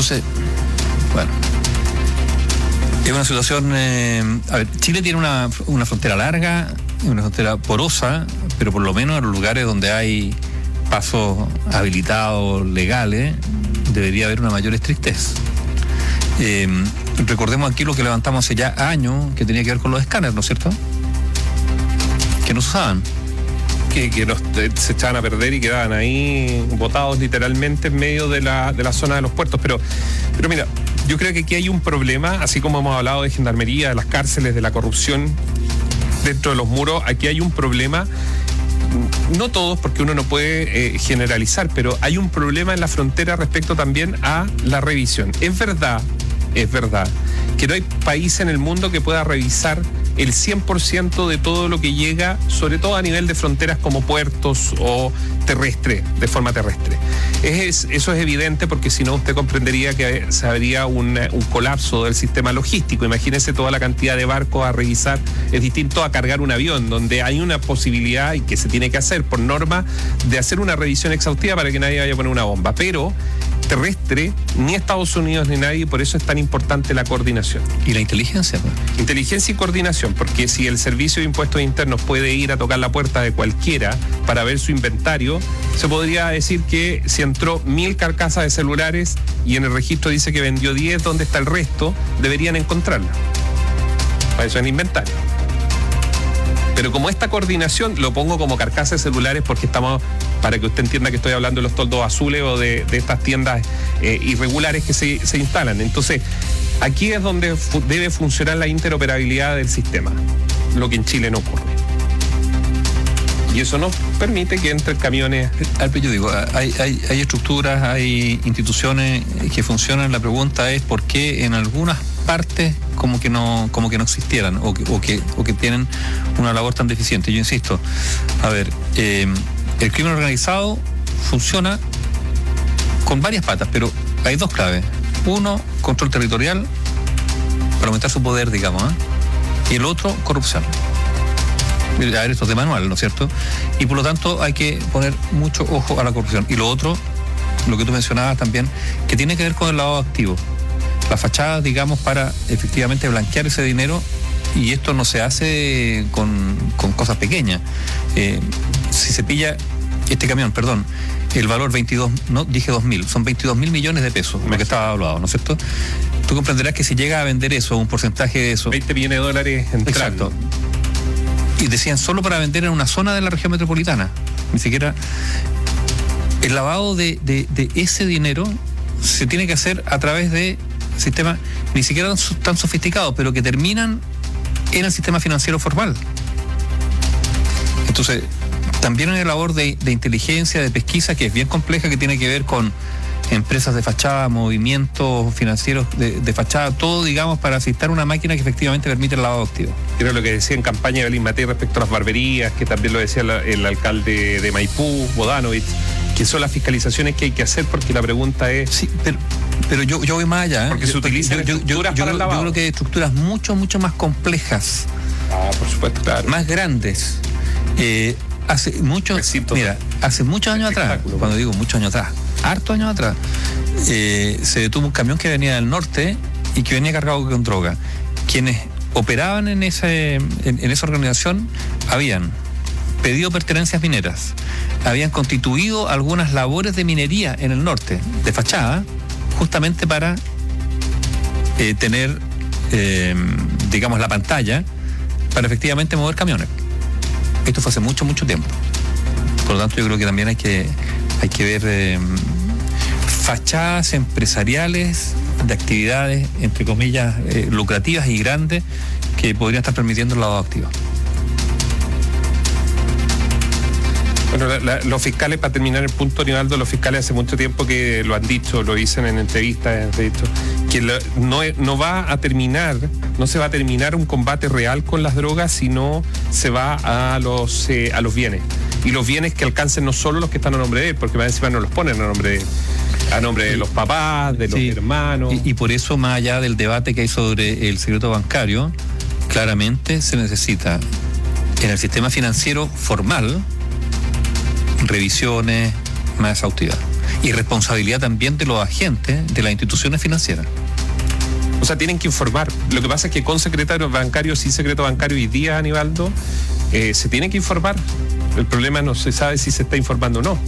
Entonces, bueno, es una situación... a ver, Chile tiene una frontera larga, una frontera porosa, pero por lo menos en los lugares donde hay pasos habilitados, legales, debería haber una mayor estrictez. Recordemos aquí lo que levantamos hace ya años, que tenía que ver con los escáneres, ¿no es cierto? Que no se usaban. Que se echaban a perder y quedaban ahí botados literalmente en medio de la zona de los puertos. Pero mira, yo creo que aquí hay un problema, así como hemos hablado de gendarmería, de las cárceles, de la corrupción dentro de los muros, aquí hay un problema. No todos, porque uno no puede generalizar, pero hay un problema en la frontera respecto también a la revisión. Es verdad que no hay país en el mundo que pueda revisar el 100% de todo lo que llega, sobre todo a nivel de fronteras como puertos o terrestre, de forma terrestre. Eso es evidente, porque si no usted comprendería que se habría un colapso del sistema logístico. Imagínese toda la cantidad de barcos a revisar. Es distinto a cargar un avión, donde hay una posibilidad, y que se tiene que hacer por norma, de hacer una revisión exhaustiva para que nadie vaya a poner una bomba. Pero terrestre, ni Estados Unidos ni nadie, por eso es tan importante la coordinación. ¿Y la inteligencia? Inteligencia y coordinación, porque si el Servicio de Impuestos Internos puede ir a tocar la puerta de cualquiera para ver su inventario, se podría decir que si entró 1.000 carcasas de celulares y en el registro dice que vendió 10, ¿dónde está el resto? Deberían encontrarla. Para eso es el inventario. Pero como esta coordinación, lo pongo como carcasa de celulares porque estamos, para que usted entienda que estoy hablando de los toldos azules o de estas tiendas irregulares que se instalan. Entonces, aquí es donde debe funcionar la interoperabilidad del sistema, lo que en Chile no ocurre. Y eso nos permite que entren camiones. Yo digo, hay estructuras, hay instituciones que funcionan. La pregunta es por qué en algunas partes como que no existieran o que tienen una labor tan deficiente. Yo insisto, a ver, el crimen organizado funciona con varias patas, pero hay dos claves. Uno, control territorial para aumentar su poder, digamos, y el otro, corrupción. A ver, esto es de manual, ¿no es cierto? Y por lo tanto hay que poner mucho ojo a la corrupción. Y lo otro, lo que tú mencionabas también, que tiene que ver con el lavado activo. Las fachadas, digamos, para efectivamente blanquear ese dinero, y esto no se hace con cosas pequeñas. Si se pilla este camión, el valor 22, no dije 2.000, son 22.000 millones de pesos, lo que estaba hablado, ¿no es cierto? Tú comprenderás que si llega a vender eso, un porcentaje de eso... 20 millones de dólares entrando. Exacto. Y decían solo para vender en una zona de la región metropolitana. Ni siquiera... El lavado de ese dinero se tiene que hacer a través de sistemas ni siquiera tan sofisticados, pero que terminan en el sistema financiero formal. Entonces, también hay una labor de inteligencia, de pesquisa, que es bien compleja, que tiene que ver con empresas de fachada, movimientos financieros de fachada, todo, digamos, para asistir una máquina que efectivamente permite el lavado activo. Era lo que decía en campaña de Belín Matei respecto a las barberías, que también lo decía el alcalde de Maipú, Bodanovich, que son las fiscalizaciones que hay que hacer, porque la pregunta es... Sí, pero yo voy más allá. Porque se utilizan estructuras para el lavado. Yo creo que hay estructuras mucho más complejas. Por supuesto, claro. Más grandes. Hace muchos años atrás, cuando digo muchos años atrás, hartos años atrás, se detuvo un camión que venía del norte y que venía cargado con droga. Quienes operaban en esa organización habían pedido pertenencias mineras, habían constituido algunas labores de minería en el norte, de fachada, justamente para tener, digamos, la pantalla para efectivamente mover camiones. Esto fue hace mucho tiempo. Por lo tanto, yo creo que también hay que ver fachadas empresariales de actividades, entre comillas, lucrativas y grandes, que podrían estar permitiendo el lavado activo. Bueno, los fiscales, para terminar el punto, Rinaldo, los fiscales hace mucho tiempo que lo han dicho, lo dicen en entrevistas, que no se va a terminar un combate real con las drogas si no se va a los bienes. Y los bienes que alcancen no solo los que están a nombre de él, porque más encima no los ponen a nombre de él, a nombre de los papás, de los hermanos. Y por eso, más allá del debate que hay sobre el secreto bancario, claramente se necesita en el sistema financiero formal revisiones más exhaustivas. Y responsabilidad también de los agentes de las instituciones financieras. O sea, tienen que informar. Lo que pasa es que con secretarios bancarios, sin secreto bancario hoy día, Aníbaldo, se tiene que informar. El problema no se sabe si se está informando o no.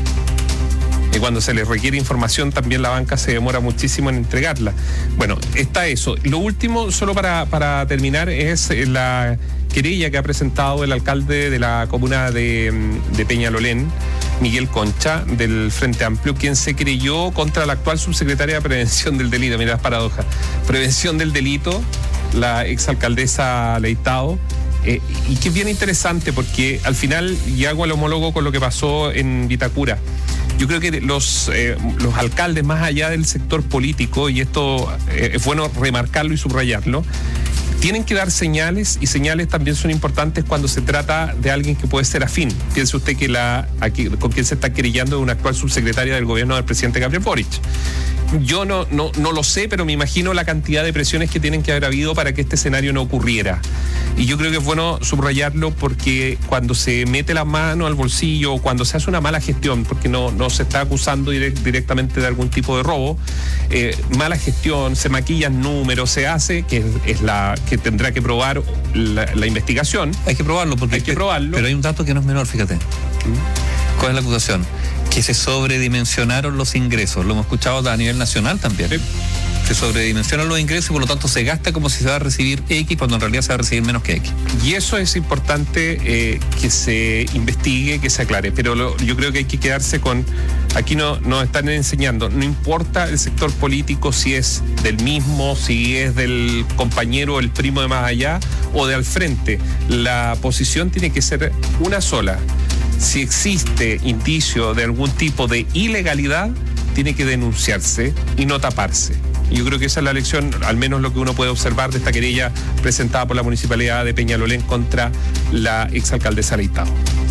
Y cuando se les requiere información, también la banca se demora muchísimo en entregarla. Bueno, está eso. Lo último, solo para terminar, es la querella que ha presentado el alcalde de la comuna de Peñalolén, Miguel Concha, del Frente Amplio, quien se querelló contra la actual subsecretaria de Prevención del Delito. Mira las paradojas. Prevención del Delito, la exalcaldesa Leitao. Y que es bien interesante porque al final, y hago el homólogo con lo que pasó en Vitacura, yo creo que los alcaldes, más allá del sector político, y esto es bueno remarcarlo y subrayarlo, tienen que dar señales, y señales también son importantes cuando se trata de alguien que puede ser afín. Piense usted que con quien se está querellando es una actual subsecretaria del gobierno del presidente Gabriel Boric. Yo no lo sé, pero me imagino la cantidad de presiones que tienen que haber habido para que este escenario no ocurriera. Y yo creo que es bueno subrayarlo porque cuando se mete la mano al bolsillo o cuando se hace una mala gestión, porque no se está acusando directamente de algún tipo de robo, mala gestión, se maquillan números, se hace, que es la que tendrá que probar la investigación. Hay que probarlo, porque pero hay un dato que no es menor, fíjate. ¿Cuál es la acusación? Que se sobredimensionaron los ingresos. Lo hemos escuchado a nivel nacional también. Sí. Se sobredimensionan los ingresos y por lo tanto se gasta como si se va a recibir X cuando en realidad se va a recibir menos que X. Y eso es importante que se investigue, que se aclare. Pero yo creo que hay que quedarse con... Aquí nos están enseñando, no importa el sector político, si es del mismo, si es del compañero, el primo de más allá o de al frente. La posición tiene que ser una sola. Si existe indicio de algún tipo de ilegalidad, tiene que denunciarse y no taparse. Yo creo que esa es la lección, al menos lo que uno puede observar de esta querella presentada por la Municipalidad de Peñalolén contra la exalcaldesa Leitao.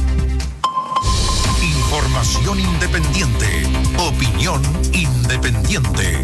Información independiente. Opinión independiente.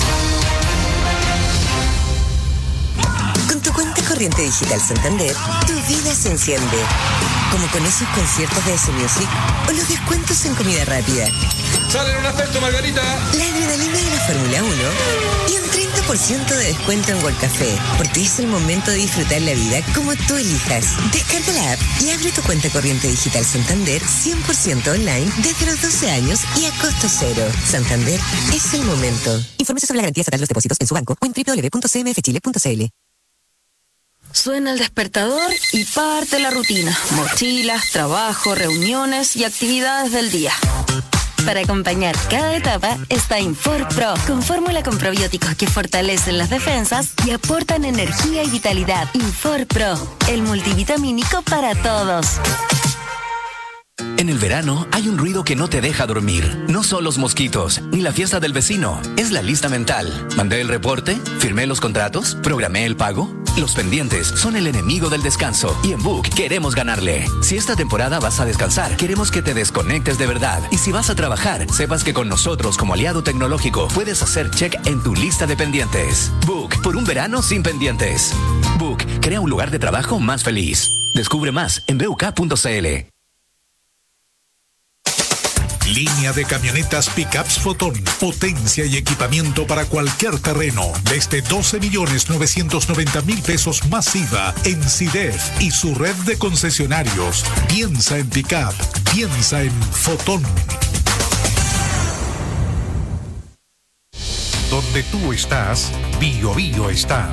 Con tu cuenta corriente digital Santander, tu vida se enciende. Como con esos conciertos de S Music o los descuentos en comida rápida. ¡Sale en un aspecto, Margarita! La adrenalina de la Fórmula 1 y un 30% de descuento en World Café. Porque es el momento de disfrutar la vida como tú elijas. Descarga la app y abre tu cuenta corriente digital Santander 100% online desde los 12 años y a costo cero. Santander es el momento. Infórmese sobre la garantía estatal de los depósitos en su banco o en www.cmfchile.cl. Suena el despertador y parte la rutina. Mochilas, trabajo, reuniones y actividades del día. Para acompañar cada etapa está Infor Pro, con fórmula con probióticos que fortalecen las defensas y aportan energía y vitalidad. Infor Pro, el multivitamínico para todos. En el verano hay un ruido que no te deja dormir. No son los mosquitos, ni la fiesta del vecino. Es la lista mental. ¿Mandé el reporte? ¿Firmé los contratos? ¿Programé el pago? Los pendientes son el enemigo del descanso y en Book queremos ganarle. Si esta temporada vas a descansar, queremos que te desconectes de verdad. Y si vas a trabajar, sepas que con nosotros como aliado tecnológico puedes hacer check en tu lista de pendientes. Book, por un verano sin pendientes. Book, crea un lugar de trabajo más feliz. Descubre más en buk.cl. Línea de camionetas Pickups Fotón. Potencia y equipamiento para cualquier terreno. Desde 12.990.000 pesos masiva en CIDEF y su red de concesionarios. Piensa en Pickup. Piensa en Fotón. Donde tú estás, Bio Bio está.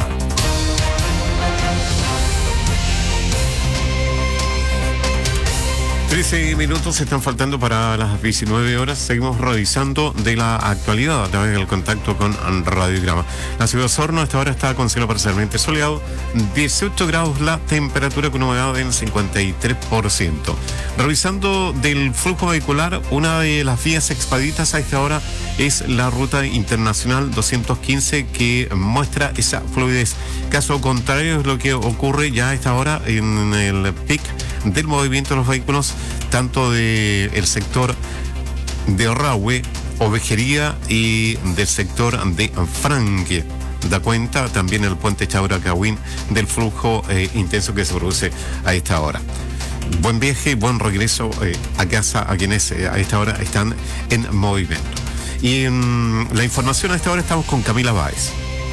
13 minutos están faltando para las 19 horas. Seguimos revisando de la actualidad a través del contacto con Radiograma. La ciudad de Osorno a esta hora está con cielo parcialmente soleado, 18 grados la temperatura con humedad del 53%. Revisando del flujo vehicular, una de las vías expeditas a esta hora es la ruta internacional 215 que muestra esa fluidez. Caso contrario es lo que ocurre ya a esta hora en el pic del movimiento de los vehículos, tanto del sector de Rahue, Ovejería y del sector de Franque. Da cuenta también el puente Chaura-Cahuín del flujo intenso que se produce a esta hora. Buen viaje, buen regreso a casa a quienes a esta hora están en movimiento. Y en la información a esta hora estamos con Camila Báez.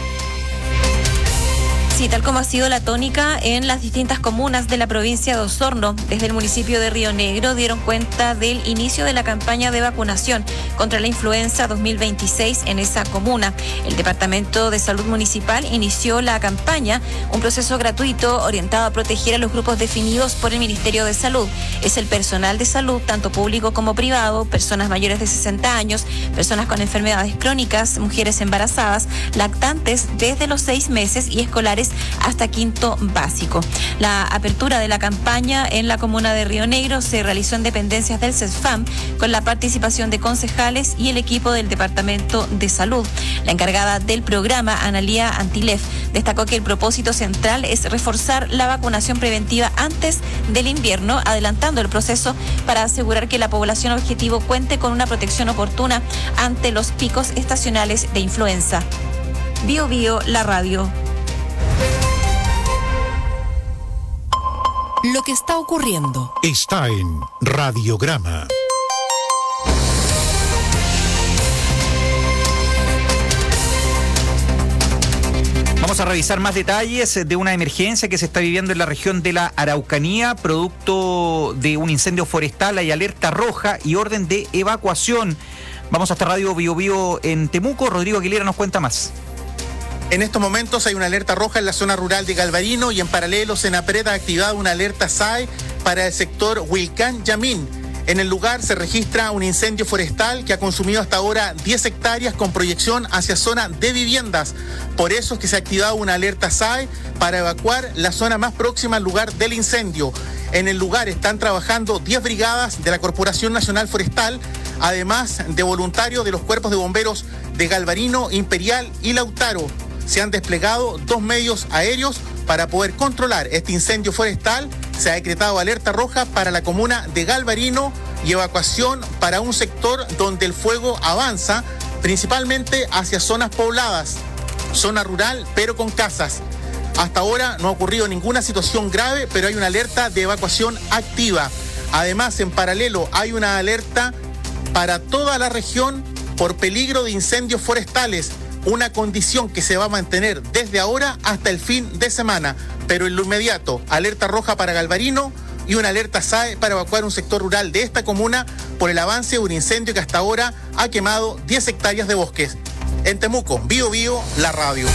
Sí, tal como ha sido la tónica en las distintas comunas de la provincia de Osorno, desde el municipio de Río Negro dieron cuenta del inicio de la campaña de vacunación contra la influenza 2026 en esa comuna. El Departamento de Salud Municipal inició la campaña, un proceso gratuito orientado a proteger a los grupos definidos por el Ministerio de Salud. Es el personal de salud, tanto público como privado, personas mayores de 60 años, personas con enfermedades crónicas, mujeres embarazadas, lactantes desde los 6 meses y escolares hasta quinto básico. La apertura de la campaña en la comuna de Río Negro se realizó en dependencias del CESFAM con la participación de concejales y el equipo del Departamento de Salud. La encargada del programa, Analía Antilef, destacó que el propósito central es reforzar la vacunación preventiva antes del invierno, adelantando el proceso para asegurar que la población objetivo cuente con una protección oportuna ante los picos estacionales de influenza. Bio Bio, la radio. Lo que está ocurriendo está en Radiograma. Vamos a revisar más detalles de una emergencia que se está viviendo en la región de la Araucanía, producto de un incendio forestal. Hay alerta roja y orden de evacuación. Vamos hasta Radio Bio Bio en Temuco. Rodrigo Aguilera nos cuenta más. En estos momentos hay una alerta roja en la zona rural de Galvarino y en paralelo Senapred ha activado una alerta SAE para el sector Huilcán-Yamín. En el lugar se registra un incendio forestal que ha consumido hasta ahora 10 hectáreas con proyección hacia zona de viviendas. Por eso es que se ha activado una alerta SAE para evacuar la zona más próxima al lugar del incendio. En el lugar están trabajando 10 brigadas de la Corporación Nacional Forestal, además de voluntarios de los cuerpos de bomberos de Galvarino, Imperial y Lautaro. Se han desplegado 2 medios aéreos para poder controlar este incendio forestal. Se ha decretado alerta roja para la comuna de Galvarino y evacuación para un sector donde el fuego avanza, principalmente hacia zonas pobladas, zona rural, pero con casas. Hasta ahora no ha ocurrido ninguna situación grave, pero hay una alerta de evacuación activa. Además, en paralelo, hay una alerta para toda la región por peligro de incendios forestales. Una condición que se va a mantener desde ahora hasta el fin de semana. Pero en lo inmediato, alerta roja para Galvarino y una alerta SAE para evacuar un sector rural de esta comuna por el avance de un incendio que hasta ahora ha quemado 10 hectáreas de bosques. En Temuco, Bio Bio, la radio.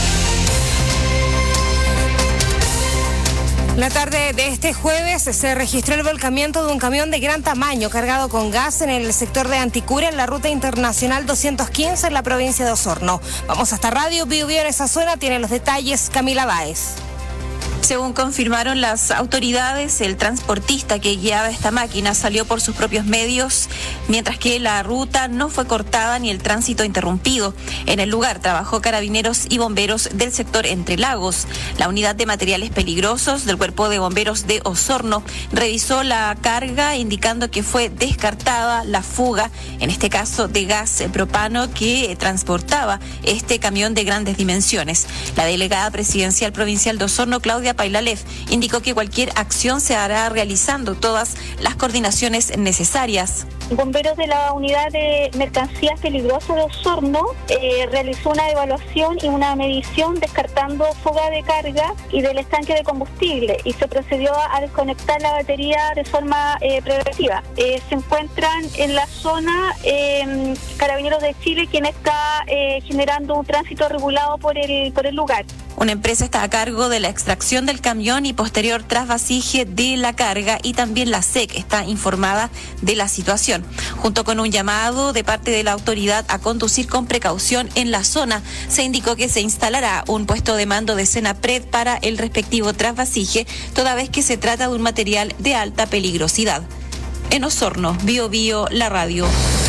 La tarde de este jueves se registró el volcamiento de un camión de gran tamaño cargado con gas en el sector de Anticura, en la ruta internacional 215 en la provincia de Osorno. Vamos hasta Radio Bio Bio en esa zona, tiene los detalles Camila Báez. Según confirmaron las autoridades, el transportista que guiaba esta máquina salió por sus propios medios, mientras que la ruta no fue cortada ni el tránsito interrumpido. En el lugar trabajó carabineros y bomberos del sector Entre Lagos. La unidad de materiales peligrosos del Cuerpo de Bomberos de Osorno revisó la carga, indicando que fue descartada la fuga, en este caso de gas propano, que transportaba este camión de grandes dimensiones. La delegada presidencial provincial de Osorno, Claudia Pailalef, indicó que cualquier acción se hará realizando todas las coordinaciones necesarias. Bomberos de la unidad de mercancías peligrosas de Osorno realizó una evaluación y una medición descartando fuga de carga y del estanque de combustible y se procedió a desconectar la batería de forma preventiva. Se encuentran en la zona Carabineros de Chile, quien está generando un tránsito regulado por el lugar. Una empresa está a cargo de la extracción del camión y posterior trasvasije de la carga, y también la SEC está informada de la situación, junto con un llamado de parte de la autoridad a conducir con precaución en la zona. Se indicó que se instalará un puesto de mando de Senapred para el respectivo trasvasije, toda vez que se trata de un material de alta peligrosidad. En Osorno, Bio Bio, la radio.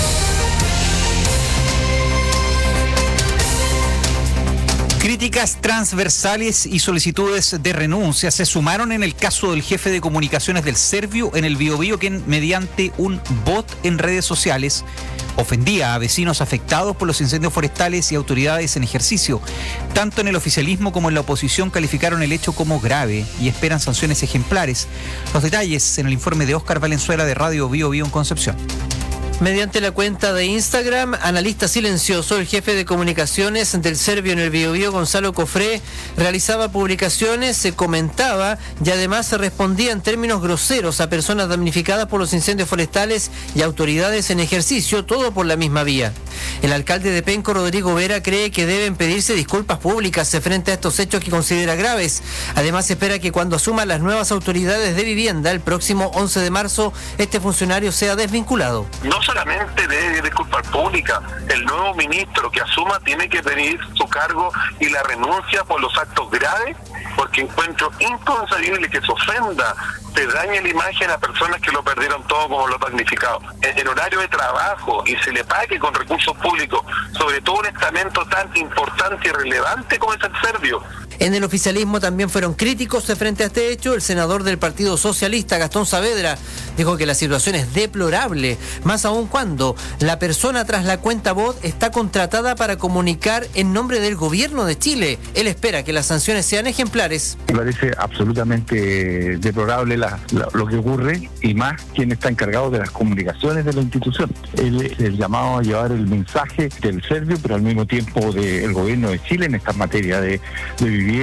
Críticas transversales y solicitudes de renuncia se sumaron en el caso del jefe de comunicaciones del Servio en el Biobío, quien mediante un bot en redes sociales ofendía a vecinos afectados por los incendios forestales y autoridades en ejercicio. Tanto en el oficialismo como en la oposición calificaron el hecho como grave y esperan sanciones ejemplares. Los detalles en el informe de Óscar Valenzuela de Radio Bio Bio en Concepción. Mediante la cuenta de Instagram, Analista Silencioso, el jefe de comunicaciones del Servio en el Biobío, Gonzalo Cofré, realizaba publicaciones, se comentaba y además se respondía en términos groseros a personas damnificadas por los incendios forestales y autoridades en ejercicio, todo por la misma vía. El alcalde de Penco, Rodrigo Vera, cree que deben pedirse disculpas públicas frente a estos hechos que considera graves. Además, espera que cuando asuman las nuevas autoridades de vivienda el próximo 11 de marzo, este funcionario sea desvinculado. No solamente de disculpas públicas, el nuevo ministro que asuma tiene que pedir su cargo y la renuncia por los actos graves, porque encuentro inconcebible que se ofenda, se dañe la imagen a personas que lo perdieron todo como los damnificados. En horario de trabajo y se le pague con recursos públicos, sobre todo un estamento tan importante y relevante como es el Servio. En el oficialismo también fueron críticos frente a este hecho. El senador del Partido Socialista, Gastón Saavedra, dijo que la situación es deplorable, más aún cuando la persona tras la cuenta bot está contratada para comunicar en nombre del gobierno de Chile. Él espera que las sanciones sean ejemplares. Me parece absolutamente deplorable lo que ocurre, y más quien está encargado de las comunicaciones de la institución. Él es el llamado a llevar el mensaje del Servio, pero al mismo tiempo del gobierno de Chile en esta materia de viviendas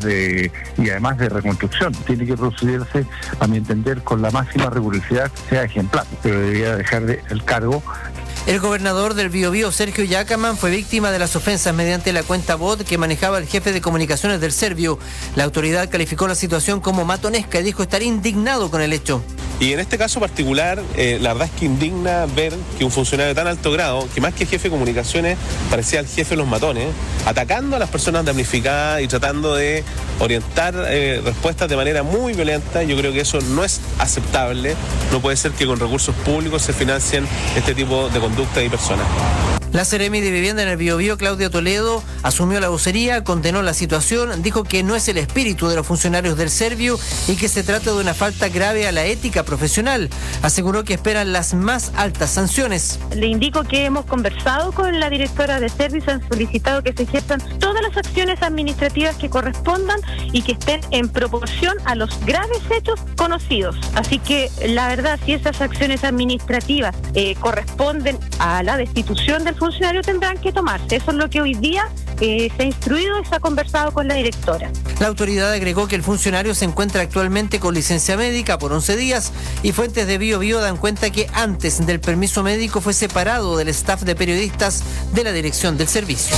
y además de reconstrucción. Tiene que procederse, a mi entender, con la máxima rigurosidad que sea ejemplar, pero debería dejar el cargo. El gobernador del Biobío, Sergio Yacaman, fue víctima de las ofensas mediante la cuenta bot que manejaba el jefe de comunicaciones del Servio. La autoridad calificó la situación como matonesca y dijo estar indignado con el hecho. Y en este caso particular, la verdad es que indigna ver que un funcionario de tan alto grado, que más que jefe de comunicaciones, parecía el jefe de los matones, atacando a las personas damnificadas y tratando de orientar respuestas de manera muy violenta. Yo creo que eso no es aceptable. No puede ser que con recursos públicos se financien este tipo de conducta y personas. La Seremi de Vivienda en el Biobío, Claudia Toledo, asumió la vocería, condenó la situación, dijo que no es el espíritu de los funcionarios del Servio y que se trata de una falta grave a la ética profesional. Aseguró que esperan las más altas sanciones. Le indico que hemos conversado con la directora de Servio y han solicitado que se ejerzan todas las acciones administrativas que correspondan y que estén en proporción a los graves hechos conocidos. Así que la verdad, si esas acciones administrativas corresponden a la destitución del funcionario, tendrán que tomarse. Eso es lo que hoy día se ha instruido y se ha conversado con la directora. La autoridad agregó que el funcionario se encuentra actualmente con licencia médica por 11 días y fuentes de Biobío dan cuenta que antes del permiso médico fue separado del staff de periodistas de la dirección del servicio.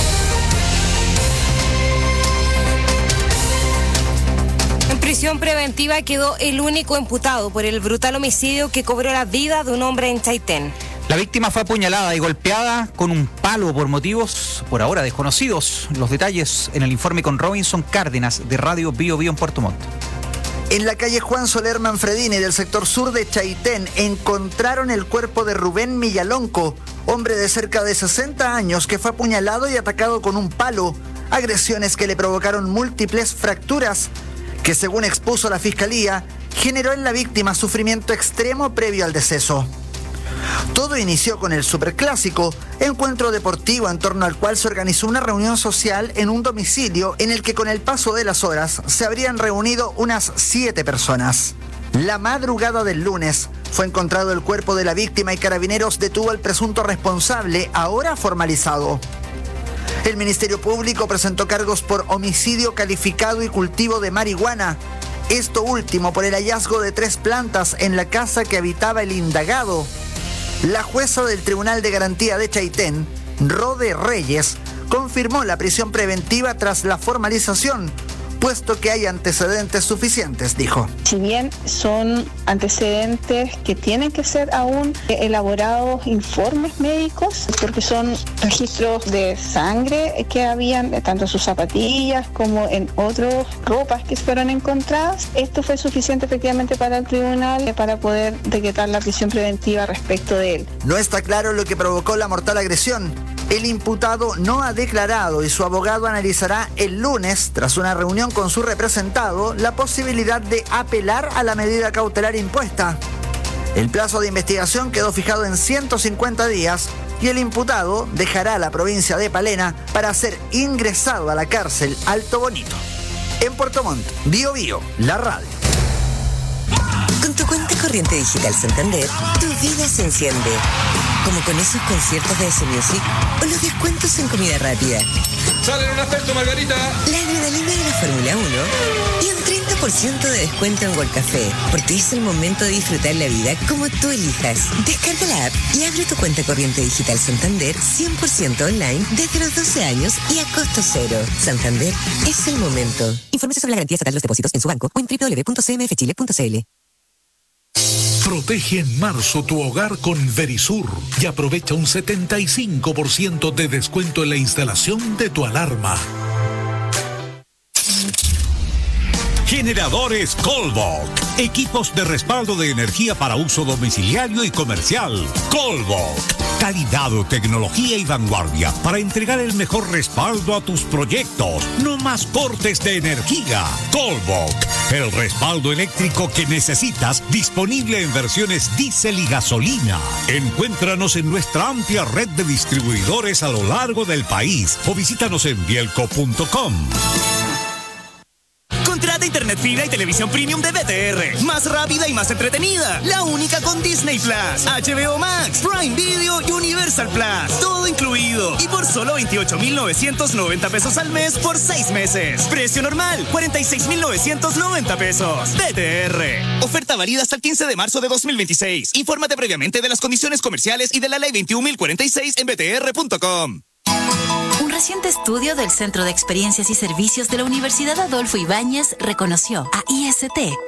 En prisión preventiva quedó el único imputado por el brutal homicidio que cobró la vida de un hombre en Chaitén. La víctima fue apuñalada y golpeada con un palo por motivos por ahora desconocidos. Los detalles en el informe con Robinson Cárdenas de Radio Biobío en Puerto Montt. En la calle Juan Soler Manfredini del sector sur de Chaitén encontraron el cuerpo de Rubén Millalonco, hombre de cerca de 60 años que fue apuñalado y atacado con un palo. Agresiones que le provocaron múltiples fracturas que, según expuso la fiscalía, generó en la víctima sufrimiento extremo previo al deceso. Todo inició con el superclásico, encuentro deportivo en torno al cual se organizó una reunión social en un domicilio en el que con el paso de las horas se habrían reunido unas 7 personas. La madrugada del lunes fue encontrado el cuerpo de la víctima y Carabineros detuvo al presunto responsable, ahora formalizado. El Ministerio Público presentó cargos por homicidio calificado y cultivo de marihuana. Esto último por el hallazgo de 3 plantas en la casa que habitaba el indagado. La jueza del Tribunal de Garantía de Chaitén, Rode Reyes, confirmó la prisión preventiva tras la formalización, puesto que hay antecedentes suficientes, dijo. Si bien son antecedentes que tienen que ser aún elaborados informes médicos, porque son registros de sangre que habían tanto en sus zapatillas como en otras ropas que fueron encontradas, esto fue suficiente efectivamente para el tribunal para poder decretar la prisión preventiva respecto de él. No está claro lo que provocó la mortal agresión. El imputado no ha declarado y su abogado analizará el lunes, tras una reunión con su representado, la posibilidad de apelar a la medida cautelar impuesta. El plazo de investigación quedó fijado en 150 días y el imputado dejará la provincia de Palena para ser ingresado a la cárcel Alto Bonito. En Puerto Montt, Biobío, la radio. Con tu cuenta corriente digital Santander, tu vida se enciende. como con esos conciertos de S Music o los descuentos en comida rápida. ¡Salen un aspecto, Margarita! La adrenalina de la Fórmula 1 y un 30% de descuento en World Café, porque es el momento de disfrutar la vida como tú elijas. Descarga la app y abre tu cuenta corriente digital Santander 100% online desde los 12 años y a costo cero. Santander es el momento. Infórmese sobre la garantía estatal de los depósitos en su banco o en www.cmfchile.cl. Protege en marzo tu hogar con Verisur y aprovecha un 75% de descuento en la instalación de tu alarma. Generadores Colbok. Equipos de respaldo de energía para uso domiciliario y comercial. Colbok. Calidad, tecnología y vanguardia para entregar el mejor respaldo a tus proyectos. No más cortes de energía. Colbok. El respaldo eléctrico que necesitas, disponible en versiones diésel y gasolina. Encuéntranos en nuestra amplia red de distribuidores a lo largo del país o visítanos en bielco.com. Contrata internet fibra y televisión premium de BTR. Más rápida y más entretenida. La única con Disney Plus, HBO Max, Prime Video y Universal Plus. Todo incluido. Y por solo 28,990 pesos al mes por 6 meses. Precio normal, 46,990 pesos. BTR. Oferta válida hasta el 15 de marzo de 2026. Infórmate previamente de las condiciones comerciales y de la ley 21.046 en btr.com. Un reciente estudio del Centro de Experiencias y Servicios de la Universidad Adolfo Ibáñez reconoció a IST